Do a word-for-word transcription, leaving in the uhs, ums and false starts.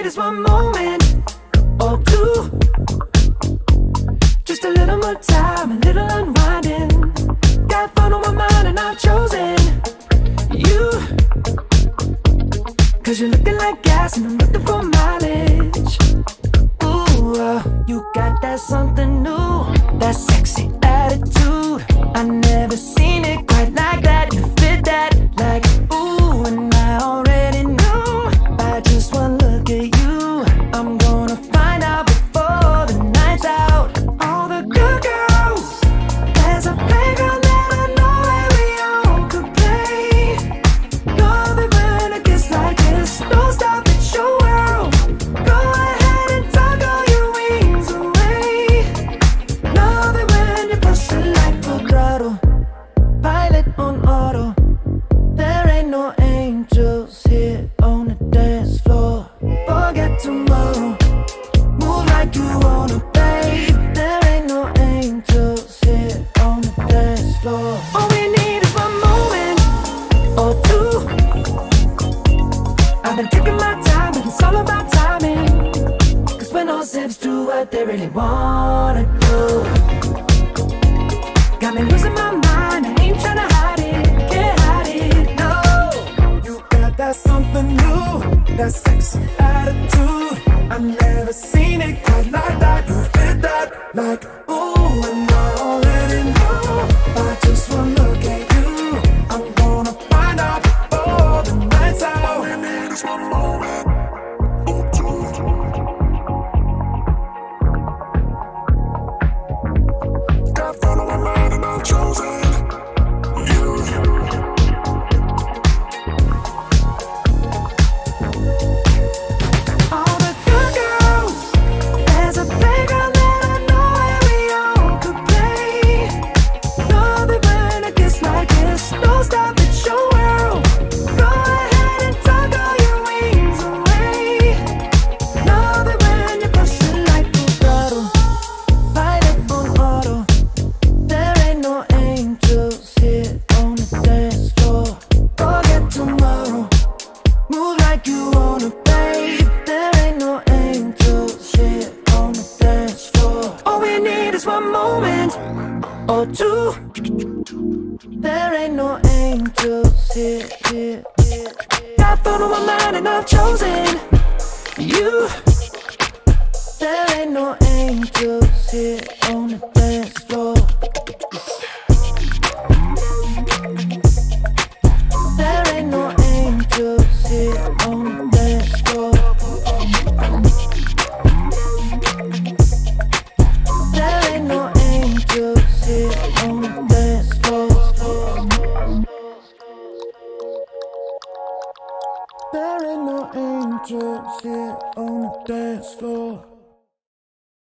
need is one moment or two, just a little more time, a little unwinding. Got fun on my mind and I've chosen you, cause you're looking like gas and I'm looking for mileage. Ooh, uh, you got that something new, that sexy attitude. I never seen it quite like that. You fit that like ooh, and I already knew by just one look at you. I'm gonna find out before the night's out. All the good girls, there's a playground that I know where we all could play. Love it when it gets like this. Don't stop, it's your world. Go ahead and tuck all your wings away. Love it when you push it like full throttle, pilot on auto. There ain't no angels here on the dance floor. Forget tomorrow, move like you wanna, babe. There ain't no angels here on the dance floor. All we need is one moment or two. I've been taking my time, but it's all about timing. Cause when those hips do what they really wanna do, got me losing my mind, I ain't tryna hide it, can't hide it, no. You got that something new, that sexy attitude. I've never seen it quite like that. You fit that like ooh, and I already know by just one look at you. I'm gonna find out before the night's out. All we need is one moment or two. Got fun on my mind and I've chosen you. All the good girls, there's a playground that I know where we all could play. Love it when it gets like this. Don't stop, it's your world. Go ahead and tuck all your wings away. Love it when you push it like full throttle, pilot on auto. There ain't no angels here on the dance floor. Forget tomorrow, move like you wanna, babe. There ain't no angels here on the dance floor. All we need is one moment or two. There ain't no angels here, here, here. Got fun on my mind and I've chosen you. There ain't no angels here on the dance floor. There ain't no angels here on the dance floor. There ain't no angels here on the dance floor. There ain't no angels here on the dance floor.